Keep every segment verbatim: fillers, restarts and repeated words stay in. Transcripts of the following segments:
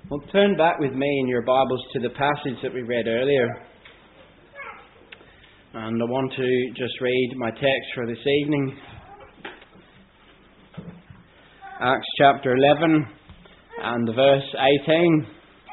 Well, turn back with me in your Bibles to the passage that we read earlier. And I want to just read my text for this evening. Acts chapter eleven and verse eighteen.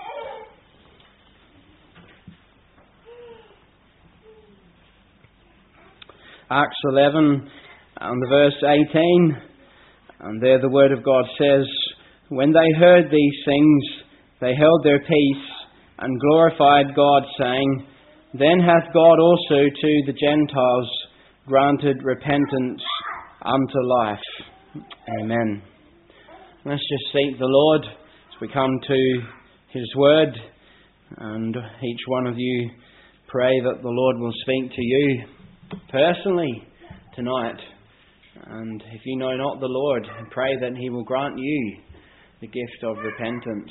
Acts eleven and verse eighteen. And there the Word of God says, "When they heard these things, they held their peace and glorified God, saying, Then hath God also to the Gentiles granted repentance unto life." Amen. Let's just seek the Lord as we come to His Word, and each one of you pray that the Lord will speak to you personally tonight. And if you know not the Lord, pray that He will grant you the gift of repentance.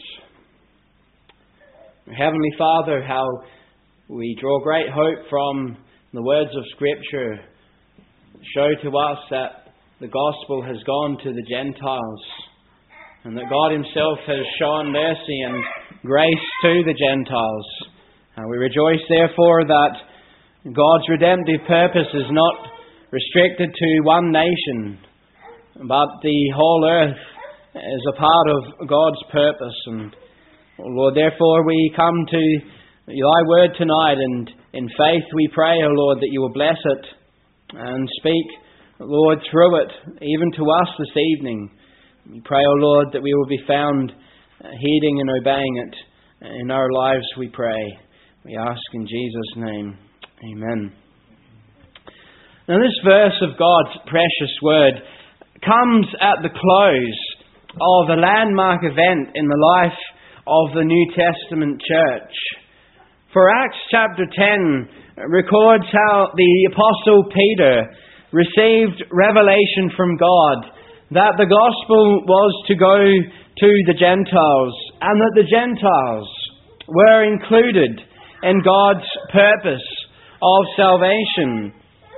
Heavenly Father, how we draw great hope from the words of Scripture. Show to us that the gospel has gone to the Gentiles, and that God Himself has shown mercy and grace to the Gentiles. And we rejoice therefore that God's redemptive purpose is not restricted to one nation, but the whole earth is a part of God's purpose. And Lord, therefore we come to Thy Word tonight, and in faith we pray, O Lord, that You will bless it and speak, Lord, through it, even to us this evening. We pray, O Lord, that we will be found heeding and obeying it in our lives, we pray. We ask in Jesus' name. Amen. Now this verse of God's precious Word comes at the close of a landmark event in the life of the New Testament church. For Acts chapter ten records how the Apostle Peter received revelation from God that the gospel was to go to the Gentiles, and that the Gentiles were included in God's purpose of salvation.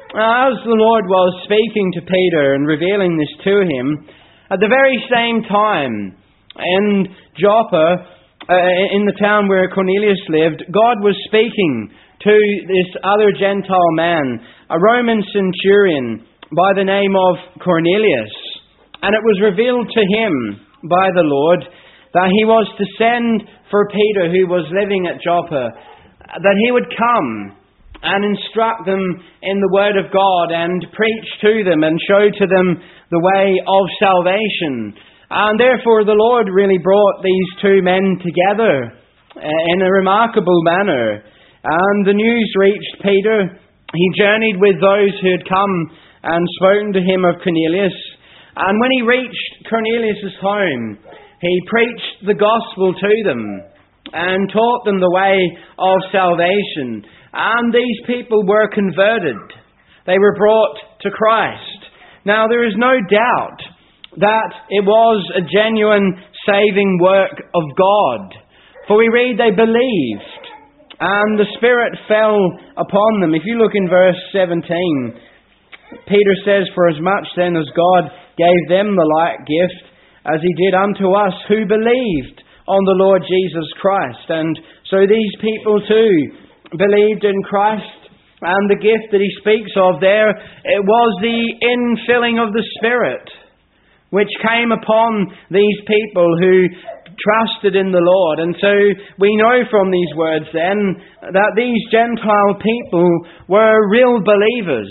As the Lord was speaking to Peter and revealing this to him, at the very same time in Joppa, Uh, in the town where Cornelius lived, God was speaking to this other Gentile man, a Roman centurion by the name of Cornelius. And it was revealed to him by the Lord that he was to send for Peter, who was living at Joppa, that he would come and instruct them in the Word of God and preach to them and show to them the way of salvation. And therefore the Lord really brought these two men together in a remarkable manner. And the news reached Peter. He journeyed with those who had come and spoken to him of Cornelius. And when he reached Cornelius' home, he preached the gospel to them and taught them the way of salvation. And these people were converted. They were brought to Christ. Now there is no doubt that it was a genuine saving work of God. For we read they believed, and the Spirit fell upon them. If you look in verse seventeen, Peter says, "For as much then as God gave them the like gift, as He did unto us who believed on the Lord Jesus Christ." And so these people too believed in Christ, and the gift that he speaks of there, it was the infilling of the Spirit, which came upon these people who trusted in the Lord. And so we know from these words then that these Gentile people were real believers.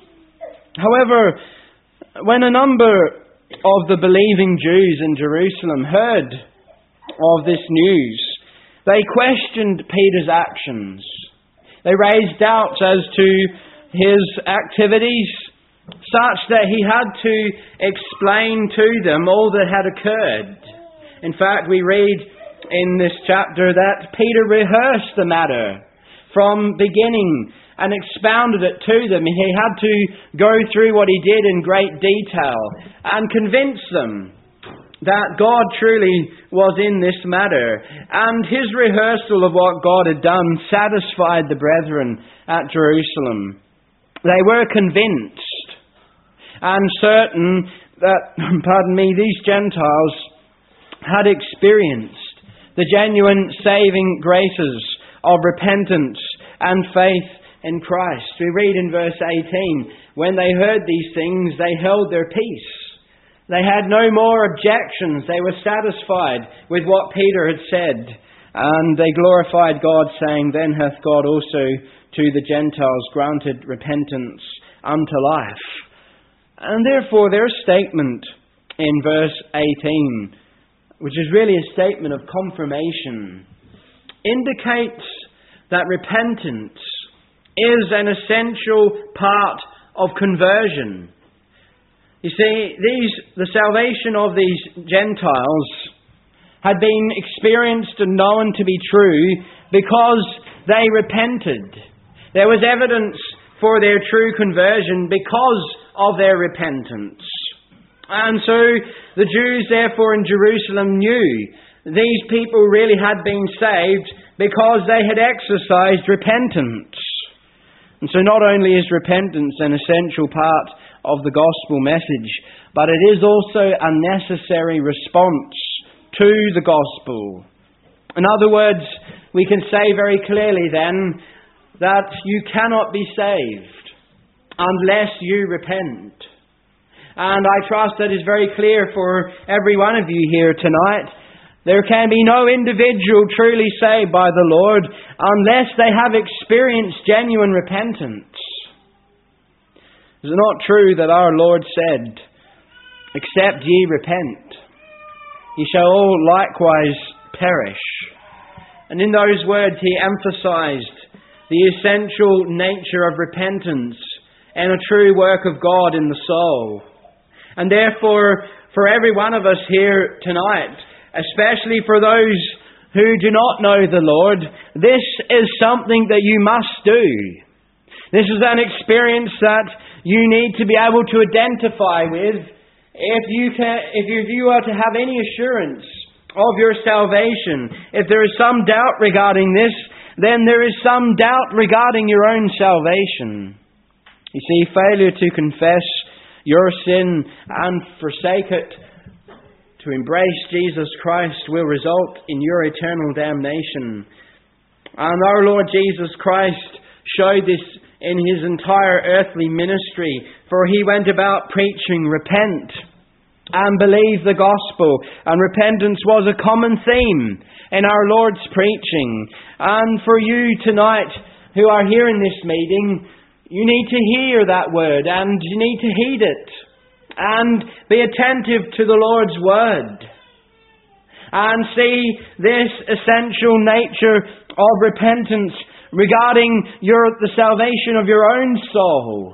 However, when a number of the believing Jews in Jerusalem heard of this news, they questioned Peter's actions. They raised doubts as to his activities, such that he had to explain to them all that had occurred. In fact, we read in this chapter that Peter rehearsed the matter from beginning and expounded it to them. He had to go through what he did in great detail and convince them that God truly was in this matter. And his rehearsal of what God had done satisfied the brethren at Jerusalem. They were convinced and certain that, pardon me, these Gentiles had experienced the genuine saving graces of repentance and faith in Christ. We read in verse eighteen, when they heard these things, they held their peace. They had no more objections. They were satisfied with what Peter had said. And they glorified God, saying, then hath God also to the Gentiles granted repentance unto life. And therefore their statement in verse eighteen, which is really a statement of confirmation, indicates that repentance is an essential part of conversion. You see, these the salvation of these Gentiles had been experienced and known to be true because they repented. There was evidence for their true conversion because of their repentance. And so the Jews, therefore, in Jerusalem knew these people really had been saved because they had exercised repentance. And so not only is repentance an essential part of the gospel message, but it is also a necessary response to the gospel. In other words, we can say very clearly then that you cannot be saved unless you repent. And I trust that is very clear for every one of you here tonight. There can be no individual truly saved by the Lord unless they have experienced genuine repentance. Is it not true that our Lord said, except ye repent, ye shall all likewise perish? And in those words he emphasized the essential nature of repentance and a true work of God in the soul. And therefore, for every one of us here tonight, especially for those who do not know the Lord, this is something that you must do. This is an experience that you need to be able to identify with if you can, if you are to have any assurance of your salvation. If there is some doubt regarding this, then there is some doubt regarding your own salvation. You see, failure to confess your sin and forsake it, to embrace Jesus Christ, will result in your eternal damnation. And our Lord Jesus Christ showed this in his entire earthly ministry, for he went about preaching, repent and believe the gospel. And repentance was a common theme in our Lord's preaching. And for you tonight who are here in this meeting, you need to hear that word and you need to heed it and be attentive to the Lord's word and see this essential nature of repentance regarding your the salvation of your own soul.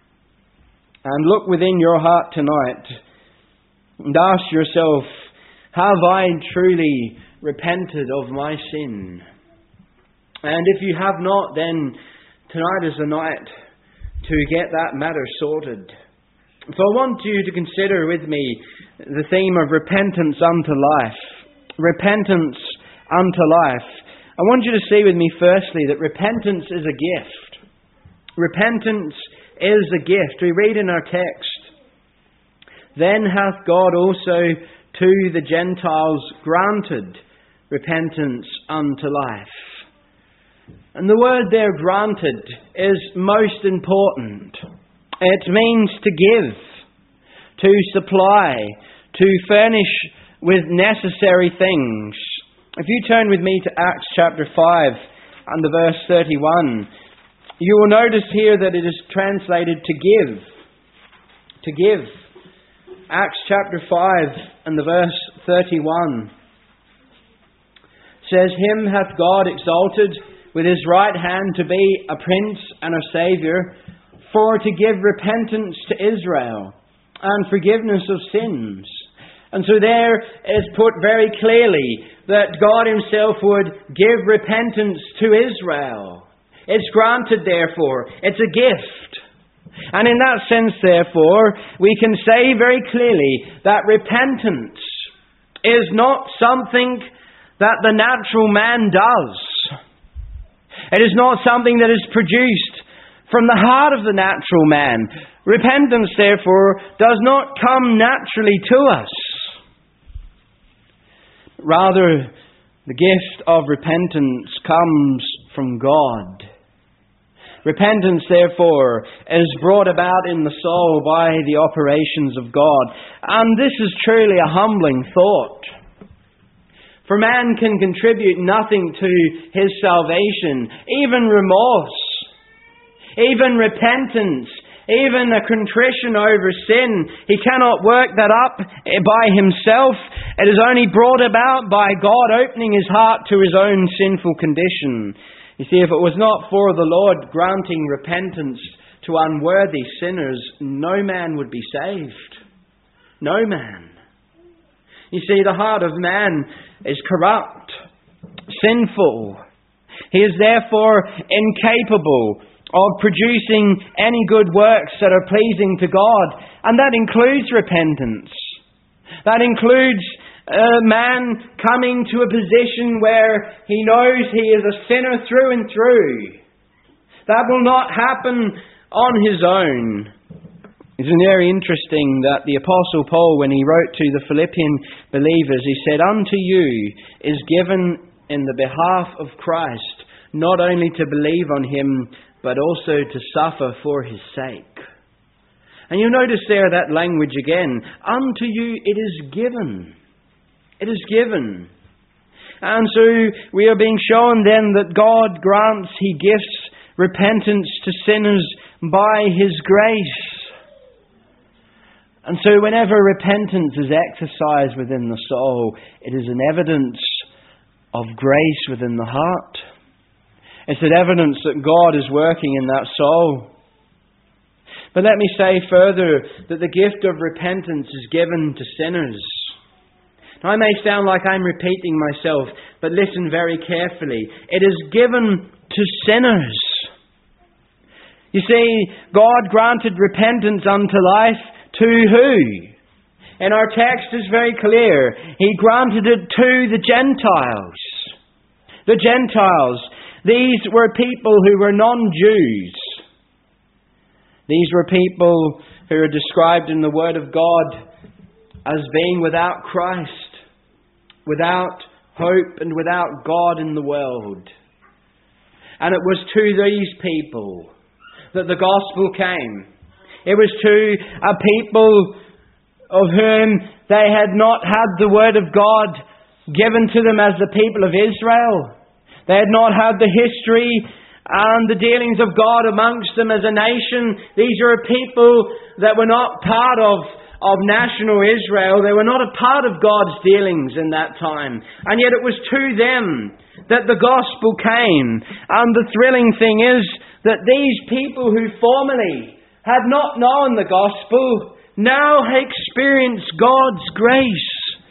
And look within your heart tonight and ask yourself, have I truly repented of my sin? And if you have not, then tonight is the night to get that matter sorted. So I want you to consider with me the theme of repentance unto life. Repentance unto life. I want you to see with me firstly that repentance is a gift. Repentance is a gift. We read in our text, then hath God also to the Gentiles granted repentance unto life. And the word there, granted, is most important. It means to give, to supply, to furnish with necessary things. If you turn with me to Acts chapter five and the verse thirty-one, you will notice here that it is translated to give. To give. Acts chapter five and the verse thirty-one says, him hath God exalted with his right hand to be a prince and a saviour, for to give repentance to Israel and forgiveness of sins. And so there is put very clearly that God himself would give repentance to Israel. It's granted, therefore. It's a gift. And in that sense, therefore, we can say very clearly that repentance is not something that the natural man does. It is not something that is produced from the heart of the natural man. Repentance, therefore, does not come naturally to us. Rather, The gift of repentance comes from God. Repentance, therefore, is brought about in the soul by the operations of God. And this is truly a humbling thought. For man can contribute nothing to his salvation, even remorse, even repentance, even a contrition over sin. He cannot work that up by himself. It is only brought about by God opening his heart to his own sinful condition. You see, if it was not for the Lord granting repentance to unworthy sinners, no man would be saved. No man. You see, the heart of man is corrupt, sinful. He is therefore incapable of producing any good works that are pleasing to God. And that includes repentance. That includes a man coming to a position where he knows he is a sinner through and through. That will not happen on his own. It's very interesting that the Apostle Paul, when he wrote to the Philippian believers, he said, "Unto you is given in the behalf of Christ, not only to believe on him, but also to suffer for his sake." And you'll notice there that language again. Unto you it is given. It is given. And so we are being shown then that God grants, He gifts repentance to sinners by His grace. And so whenever repentance is exercised within the soul, it is an evidence of grace within the heart. It's an evidence that God is working in that soul. But let me say further that the gift of repentance is given to sinners. Now, I may sound like I'm repeating myself, but listen very carefully. It is given to sinners. You see, God granted repentance unto life to who? And our text is very clear. He granted it to the Gentiles. The Gentiles. These were people who were non-Jews. These were people who are described in the Word of God as being without Christ, without hope and without God in the world. And it was to these people that the gospel came. It was to a people of whom they had not had the Word of God given to them as the people of Israel. They had not had the history and the dealings of God amongst them as a nation. These are a people that were not part of, of national Israel. They were not a part of God's dealings in that time. And yet it was to them that the gospel came. And the thrilling thing is that these people who formerly had not known the gospel now experience God's grace.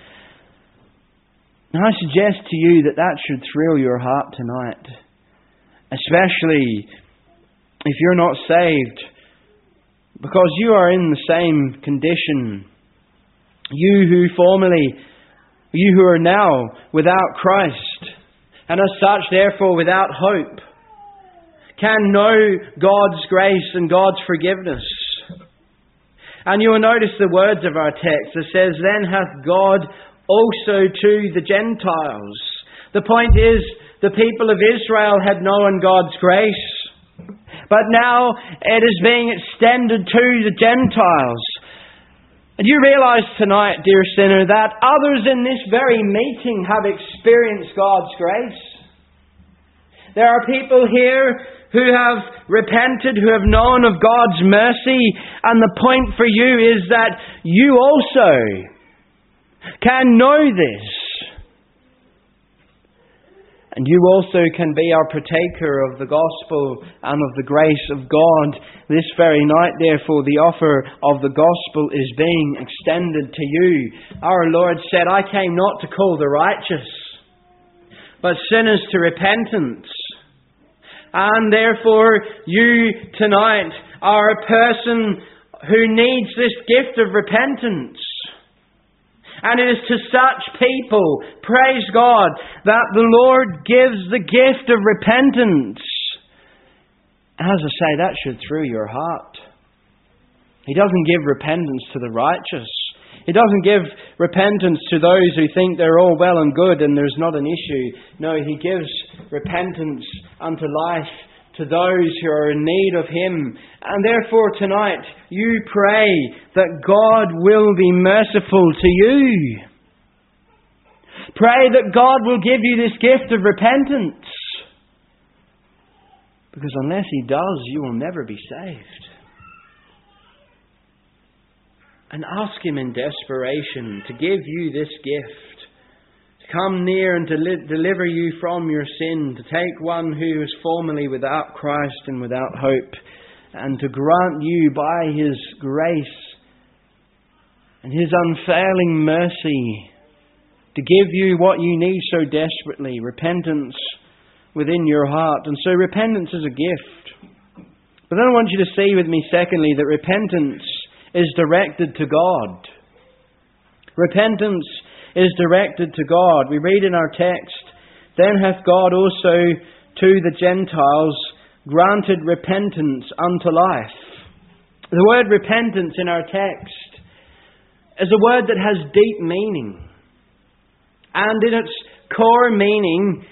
Now I suggest to you that that should thrill your heart tonight. Especially if you're not saved, because you are in the same condition. You who formerly, you who are now without Christ, and as such therefore without hope, can know God's grace and God's forgiveness. And you will notice the words of our text. It says, "Then hath God also to the Gentiles." The point is, the people of Israel had known God's grace, but now it is being extended to the Gentiles. And you realize tonight, dear sinner, that others in this very meeting have experienced God's grace. There are people here who have repented, who have known of God's mercy, and the point for you is that you also can know this. And you also can be our partaker of the gospel and of the grace of God. This very night, therefore, the offer of the gospel is being extended to you. Our Lord said, "I came not to call the righteous, but sinners to repentance." And therefore, you tonight are a person who needs this gift of repentance. And it is to such people, praise God, that the Lord gives the gift of repentance. As I say, that should thrill your heart. He doesn't give repentance to the righteous. He doesn't give repentance to those who think they're all well and good and there's not an issue. No, He gives repentance unto life to those who are in need of Him. And therefore tonight you pray that God will be merciful to you. Pray that God will give you this gift of repentance. Because unless He does, you will never be saved. And ask Him in desperation to give you this gift, to come near and to li- deliver you from your sin, to take one who was formerly without Christ and without hope, and to grant you by His grace and His unfailing mercy to give you what you need so desperately, repentance within your heart. And so repentance is a gift. But then I want you to see with me, secondly, that repentance is directed to God. Repentance is directed to God. We read in our text, "Then hath God also to the Gentiles granted repentance unto life." The word repentance in our text is a word that has deep meaning. And in its core meaning,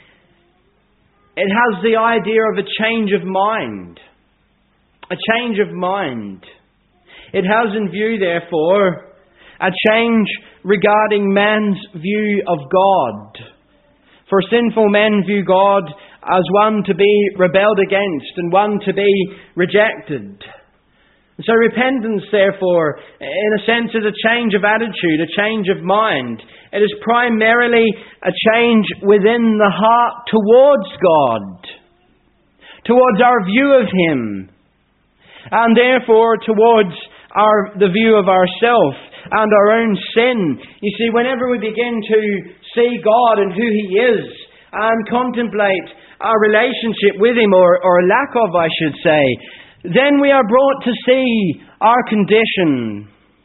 it has the idea of a change of mind. A change of mind. It has in view, therefore, a change regarding man's view of God. For sinful men view God as one to be rebelled against and one to be rejected. So repentance, therefore, in a sense, is a change of attitude, a change of mind. It is primarily a change within the heart towards God, towards our view of Him, and therefore towards our the view of ourself and our own sin. You see, whenever we begin to see God and who He is and contemplate our relationship with Him, or, or lack of, I should say, then we are brought to see our condition.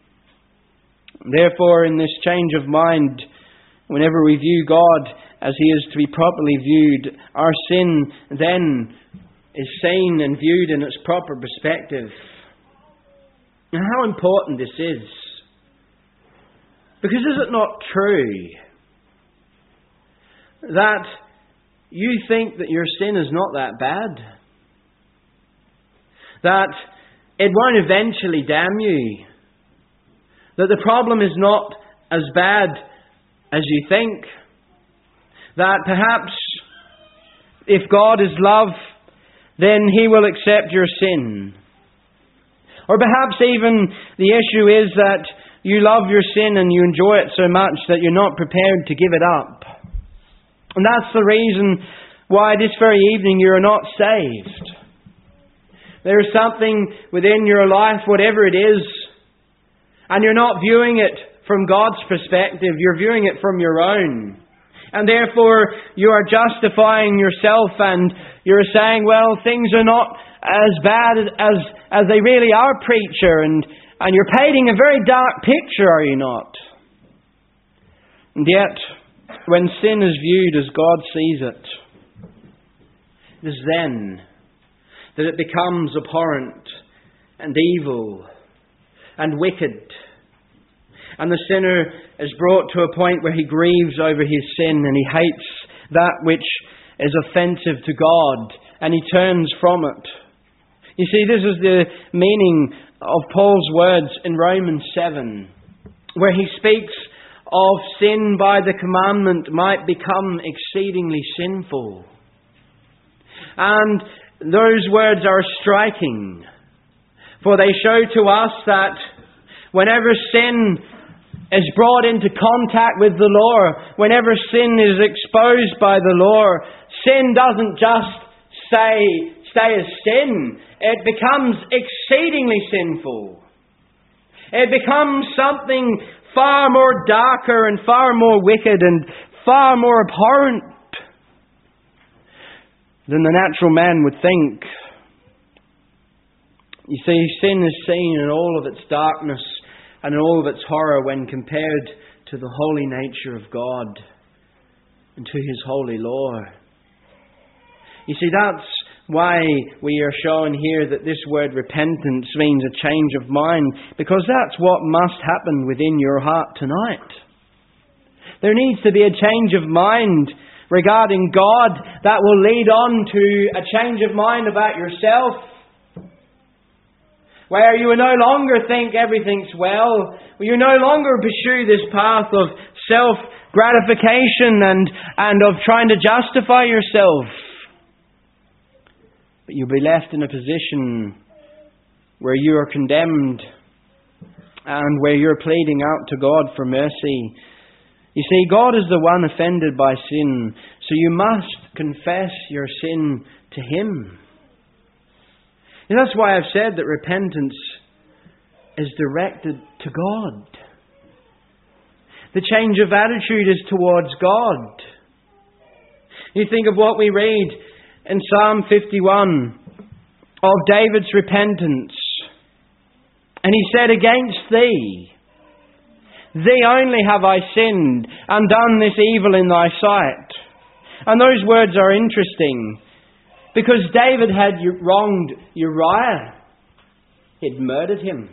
Therefore, in this change of mind, whenever we view God as He is to be properly viewed, our sin then is seen and viewed in its proper perspective. And how important this is. Because is it not true that you think that your sin is not that bad? That it won't eventually damn you? That the problem is not as bad as you think? That perhaps if God is love, then He will accept your sin? Or perhaps even the issue is that you love your sin and you enjoy it so much that you're not prepared to give it up. And that's the reason why this very evening you are not saved. There is something within your life, whatever it is, and you're not viewing it from God's perspective, you're viewing it from your own. And therefore you are justifying yourself and you're saying, well, things are not as bad as as they really are, preacher, and, and you're painting a very dark picture, are you not? And yet, when sin is viewed as God sees it, it is then that it becomes abhorrent and evil and wicked. And the sinner is brought to a point where he grieves over his sin and he hates that which is offensive to God and he turns from it. You see, this is the meaning of Paul's words in Romans seven, where he speaks of sin by the commandment might become exceedingly sinful. And those words are striking, for they show to us that whenever sin is brought into contact with the law, whenever sin is exposed by the law, sin doesn't just stay, stay as sin. It becomes exceedingly sinful. It becomes something far more darker and far more wicked and far more abhorrent than the natural man would think. You see, sin is seen in all of its darkness and in all of its horror when compared to the holy nature of God and to His holy law. You see, that's why we are shown here that this word repentance means a change of mind, because that's what must happen within your heart tonight. There needs to be a change of mind regarding God that will lead on to a change of mind about yourself, where you will no longer think everything's well, where you no longer pursue this path of self-gratification and, and of trying to justify yourself. But you'll be left in a position where you are condemned and where you're pleading out to God for mercy. You see, God is the one offended by sin, so you must confess your sin to Him. And that's why I've said that repentance is directed to God. The change of attitude is towards God. You think of what we read in Psalm fifty-one of David's repentance. And he said, "Against Thee, Thee only have I sinned and done this evil in Thy sight." And those words are interesting, because David had wronged Uriah. He'd murdered him.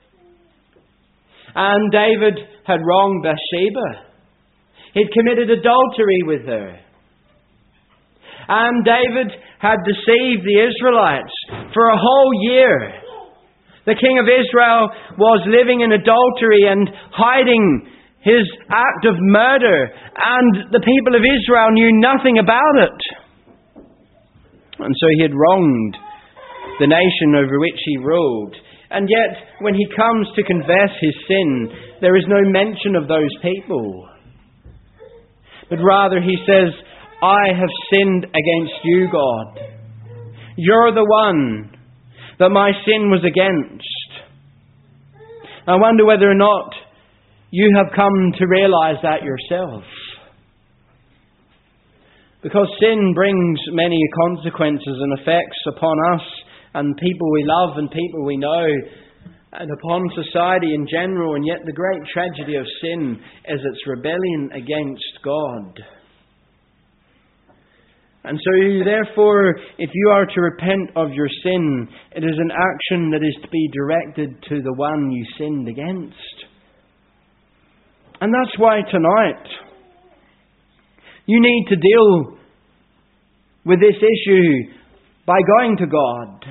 And David had wronged Bathsheba. He'd committed adultery with her. And David had deceived the Israelites for a whole year. The king of Israel was living in adultery and hiding his act of murder, and the people of Israel knew nothing about it. And so he had wronged the nation over which he ruled. And yet, when he comes to confess his sin, there is no mention of those people. But rather he says, "I have sinned against you, God. You're the one that my sin was against." I wonder whether or not you have come to realize that yourself. Because sin brings many consequences and effects upon us and people we love and people we know and upon society in general. And yet the great tragedy of sin is its rebellion against God. And so therefore, if you are to repent of your sin, it is an action that is to be directed to the one you sinned against. And that's why tonight you need to deal with this issue by going to God.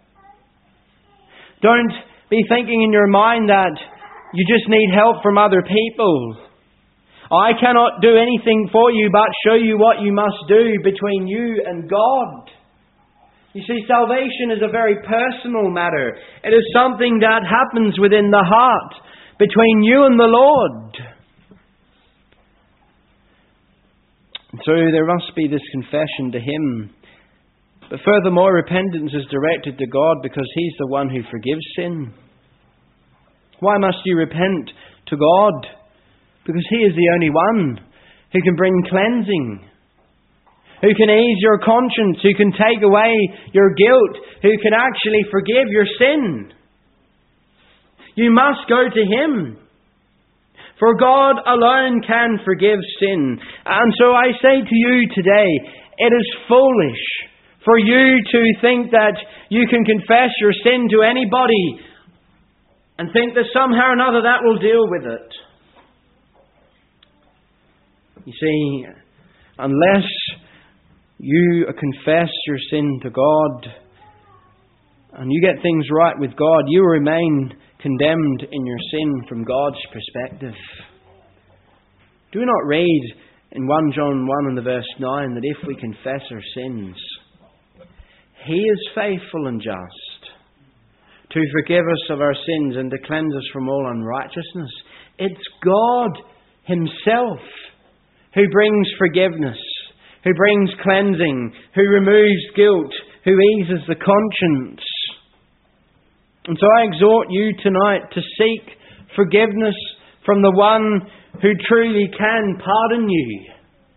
Don't be thinking in your mind that you just need help from other people. I cannot do anything for you but show you what you must do between you and God. You see, salvation is a very personal matter. It is something that happens within the heart between you and the Lord. So there must be this confession to Him. But furthermore, repentance is directed to God because He's the one who forgives sin. Why must you repent to God? Because He is the only one who can bring cleansing, who can ease your conscience, who can take away your guilt, who can actually forgive your sin. You must go to Him. For God alone can forgive sin. And so I say to you today, it is foolish for you to think that you can confess your sin to anybody and think that somehow or another that will deal with it. You see, unless you confess your sin to God and you get things right with God, you remain condemned in your sin from God's perspective. Do we not read in First John one and the verse nine that if we confess our sins, He is faithful and just to forgive us of our sins and to cleanse us from all unrighteousness? It's God Himself who brings forgiveness, who brings cleansing, who removes guilt, who eases the conscience. And so I exhort you tonight to seek forgiveness from the one who truly can pardon you,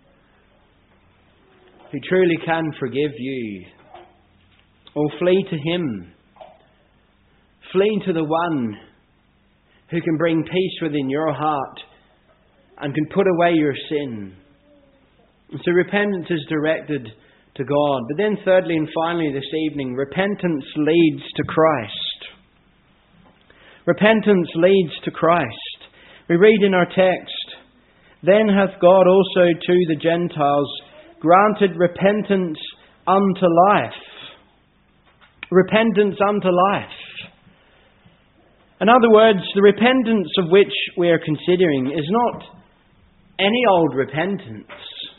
who truly can forgive you. Or flee to Him. Flee to the one who can bring peace within your heart and can put away your sin. And so repentance is directed to God. But then thirdly and finally this evening, repentance leads to Christ. Repentance leads to Christ. We read in our text, "Then hath God also to the Gentiles granted repentance unto life." Repentance unto life. In other words, the repentance of which we are considering is not any old repentance.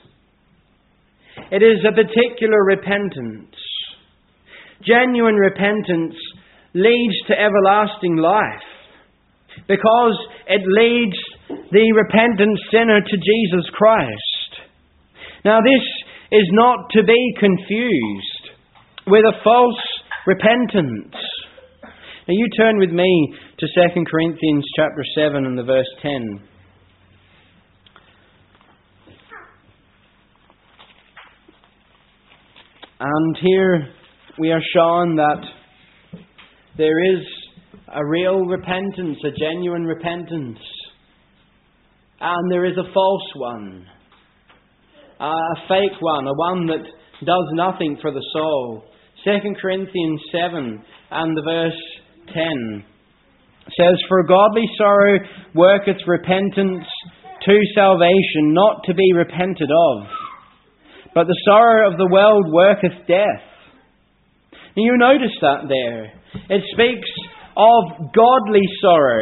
It is a particular repentance. Genuine repentance leads to everlasting life because it leads the repentant sinner to Jesus Christ. Now this is not to be confused with a false repentance. Now you turn with me to Second Corinthians chapter seven and the verse ten. And here we are shown that there is a real repentance, a genuine repentance. And there is a false one, a fake one, a one that does nothing for the soul. Second Corinthians seven and the verse ten says, "For godly sorrow worketh repentance to salvation, not to be repented of. But the sorrow of the world worketh death." And you notice that there. It speaks of godly sorrow.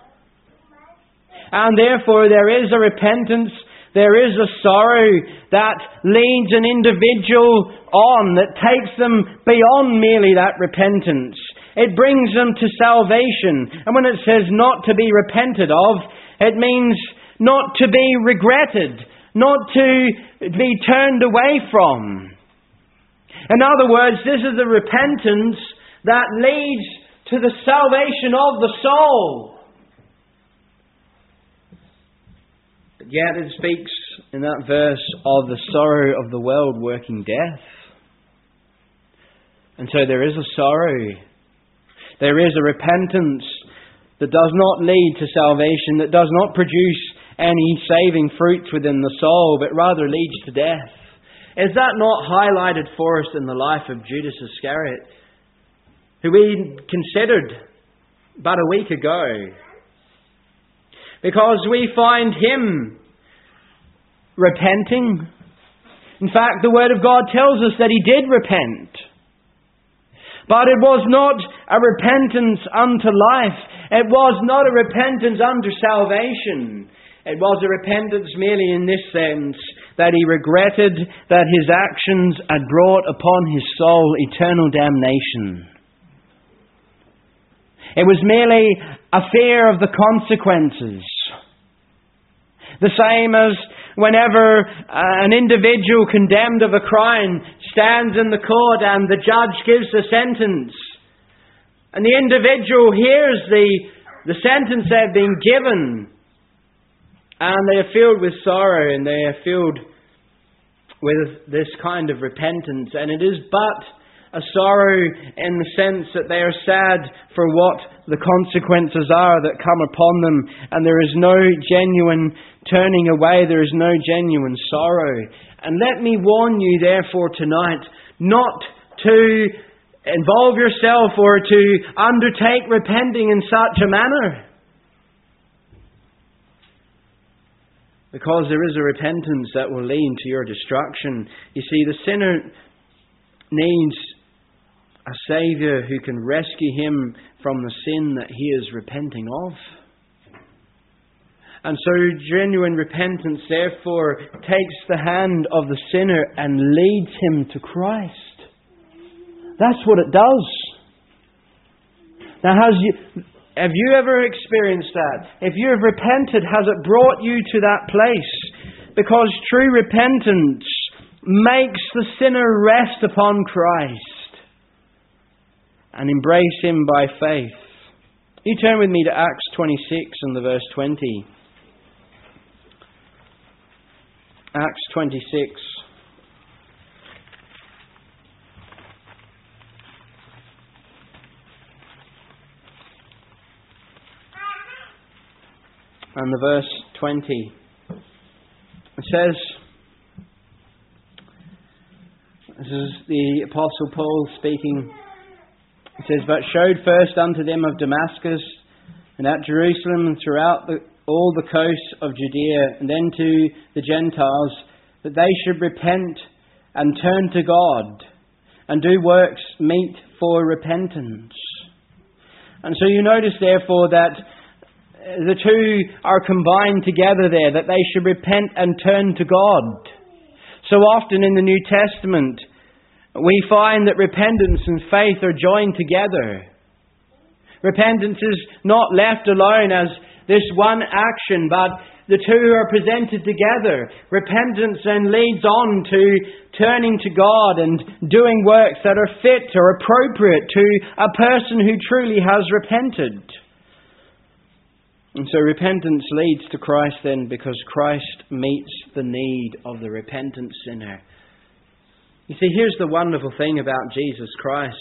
And therefore there is a repentance, there is a sorrow that leads an individual on, that takes them beyond merely that repentance. It brings them to salvation. And when it says not to be repented of, it means not to be regretted, not to be turned away from. In other words, this is a repentance that leads to the salvation of the soul. But yet it speaks in that verse of the sorrow of the world working death. And so there is a sorrow. There is a repentance that does not lead to salvation, that does not produce any saving fruits within the soul, but rather leads to death. Is that not highlighted for us in the life of Judas Iscariot, who we considered but a week ago? Because we find him repenting. In fact, the Word of God tells us that he did repent. But it was not a repentance unto life. It was not a repentance unto salvation. It was a repentance merely in this sense, that he regretted that his actions had brought upon his soul eternal damnation. It was merely a fear of the consequences. The same as whenever uh, an individual condemned of a crime stands in the court and the judge gives the sentence, and the individual hears the, the sentence they've been given, and they are filled with sorrow, and they are filled with this kind of repentance. And it is but a sorrow in the sense that they are sad for what the consequences are that come upon them. And there is no genuine turning away. There is no genuine sorrow. And let me warn you, therefore, tonight, not to involve yourself or to undertake repenting in such a manner. Because there is a repentance that will lead to your destruction. You see, the sinner needs a Saviour who can rescue him from the sin that he is repenting of. And so genuine repentance, therefore, takes the hand of the sinner and leads him to Christ. That's what it does. Now, has you... Have you ever experienced that? If you have repented, has it brought you to that place? Because true repentance makes the sinner rest upon Christ and embrace him by faith. You turn with me to Acts twenty-six and the verse twenty. Acts twenty-six. And the verse twenty. It says, This is the Apostle Paul speaking. It says, "But showed first unto them of Damascus, and at Jerusalem, and throughout the, all the coasts of Judea, and then to the Gentiles, that they should repent and turn to God, and do works meet for repentance." And so you notice, therefore, that the two are combined together there, that they should repent and turn to God. So often in the New Testament, we find that repentance and faith are joined together. Repentance is not left alone as this one action, but the two are presented together. Repentance then leads on to turning to God and doing works that are fit or appropriate to a person who truly has repented. And so repentance leads to Christ then, because Christ meets the need of the repentant sinner. You see, here's the wonderful thing about Jesus Christ,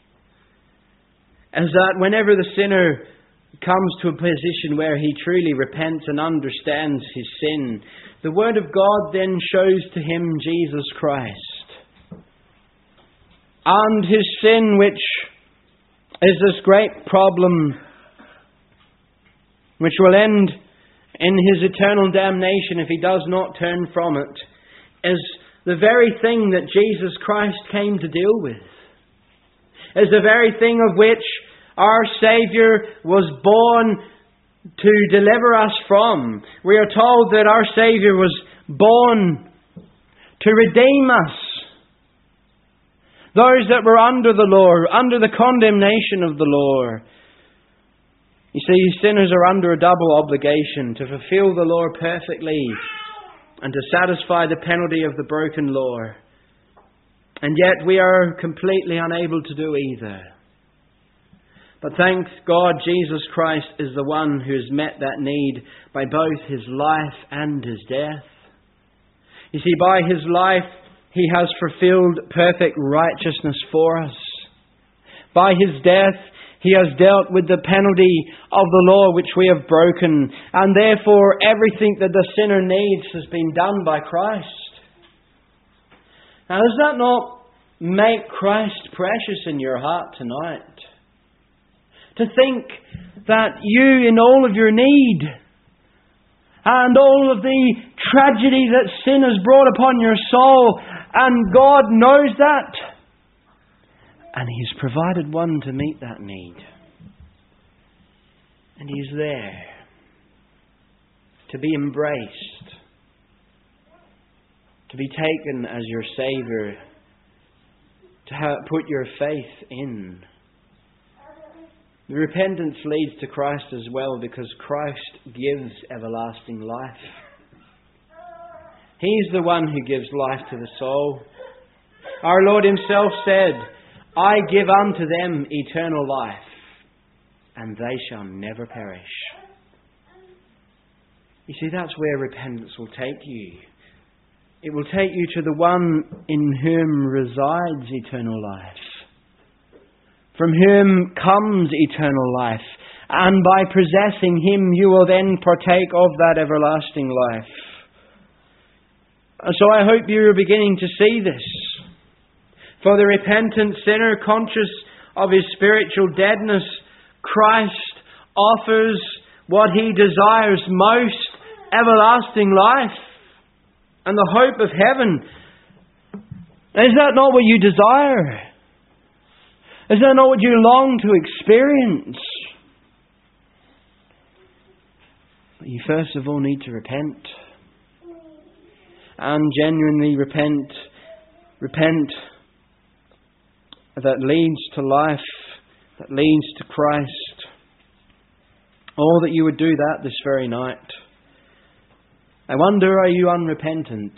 is that whenever the sinner comes to a position where he truly repents and understands his sin, the Word of God then shows to him Jesus Christ. And his sin, which is this great problem which will end in his eternal damnation if he does not turn from it, is the very thing that Jesus Christ came to deal with. Is the very thing of which our Saviour was born to deliver us from. We are told that our Saviour was born to redeem us. Those that were under the law, under the condemnation of the law. You see, sinners are under a double obligation: to fulfill the law perfectly and to satisfy the penalty of the broken law. And yet we are completely unable to do either. But thank God, Jesus Christ is the one who has met that need by both his life and his death. You see, by his life, he has fulfilled perfect righteousness for us. By his death, he has dealt with the penalty of the law which we have broken. And therefore, everything that the sinner needs has been done by Christ. Now, does that not make Christ precious in your heart tonight? To think that you, in all of your need and all of the tragedy that sin has brought upon your soul, and God knows that, and He's provided one to meet that need. And He's there to be embraced, to be taken as your Saviour, to have, put your faith in. The repentance leads to Christ as well, because Christ gives everlasting life. He's the one who gives life to the soul. Our Lord Himself said, "I give unto them eternal life, and they shall never perish." You see, that's where repentance will take you. It will take you to the one in whom resides eternal life, from whom comes eternal life, and by possessing Him you will then partake of that everlasting life. And so I hope you are beginning to see this. For the repentant sinner, conscious of his spiritual deadness, Christ offers what he desires most: everlasting life and the hope of heaven. Is that not what you desire? Is that not what you long to experience? But you first of all need to repent. And genuinely repent. Repent that leads to life, that leads to Christ. Oh, that you would do that this very night. I wonder, are you unrepentant?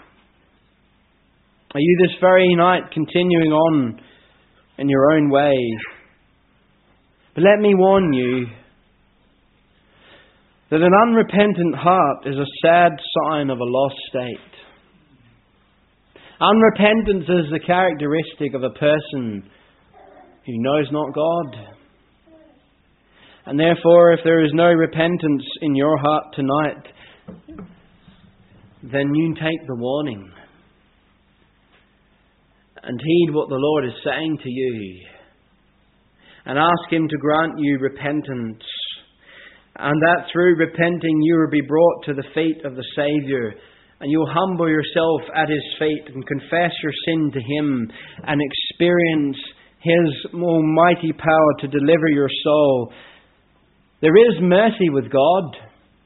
Are you this very night continuing on in your own way? But let me warn you that an unrepentant heart is a sad sign of a lost state. Unrepentance is the characteristic of a person who knows not God. And therefore, if there is no repentance in your heart tonight, then you take the warning. and heed what the Lord is saying to you. And ask Him to grant you repentance. And that through repenting you will be brought to the feet of the Saviour. And you'll humble yourself at His feet and confess your sin to Him and experience His almighty power to deliver your soul. There is mercy with God.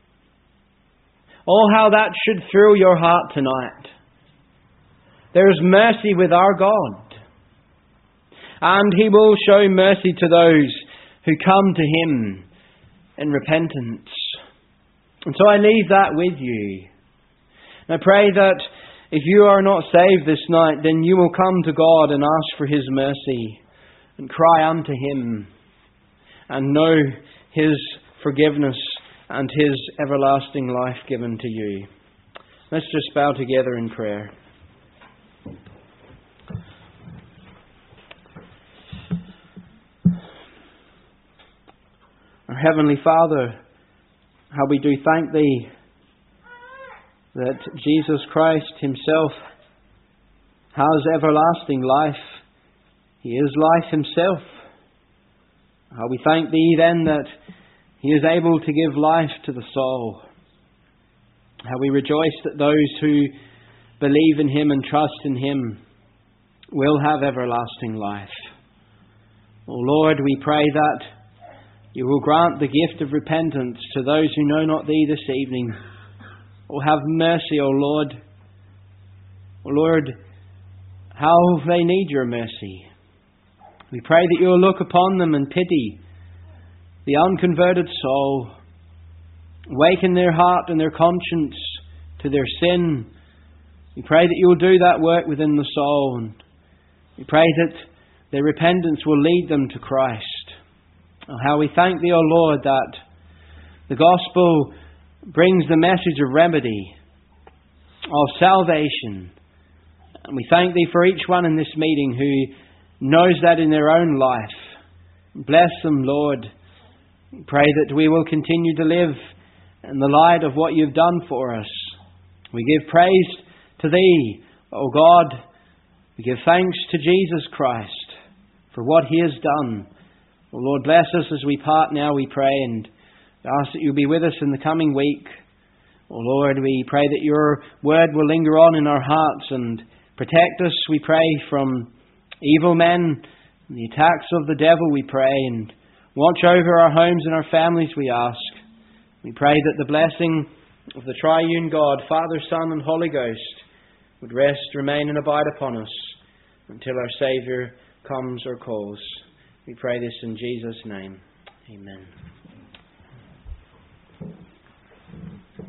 Oh, how that should thrill your heart tonight. There is mercy with our God. And He will show mercy to those who come to Him in repentance. And so I leave that with you. And I pray that if you are not saved this night, then you will come to God and ask for His mercy and cry unto Him and know His forgiveness and His everlasting life given to you. Let's just bow together in prayer. Our Heavenly Father, how we do thank Thee that Jesus Christ Himself has everlasting life. He is life Himself. How we thank Thee then that He is able to give life to the soul. How we rejoice that those who believe in Him and trust in Him will have everlasting life. O Lord, we pray that You will grant the gift of repentance to those who know not Thee this evening. Oh, have mercy, O Lord. O Lord, how they need Your mercy. We pray that You will look upon them and pity the unconverted soul. Awaken their heart and their conscience to their sin. We pray that You will do that work within the soul. And we pray that their repentance will lead them to Christ. Oh, how we thank Thee, O Lord, that the gospel brings the message of remedy, of salvation. And we thank Thee for each one in this meeting who knows that in their own life. Bless them, Lord. We pray that we will continue to live in the light of what You've done for us. We give praise to Thee, O God. We give thanks to Jesus Christ for what He has done. O Lord, bless us as we part now, we pray, and ask that You'll be with us in the coming week. O Lord, we pray that Your word will linger on in our hearts and protect us, we pray, from evil men and the attacks of the devil, we pray, and watch over our homes and our families, we ask. We pray that the blessing of the triune God, Father, Son, and Holy Ghost, would rest, remain, and abide upon us until our Saviour comes or calls. We pray this in Jesus' name. Amen.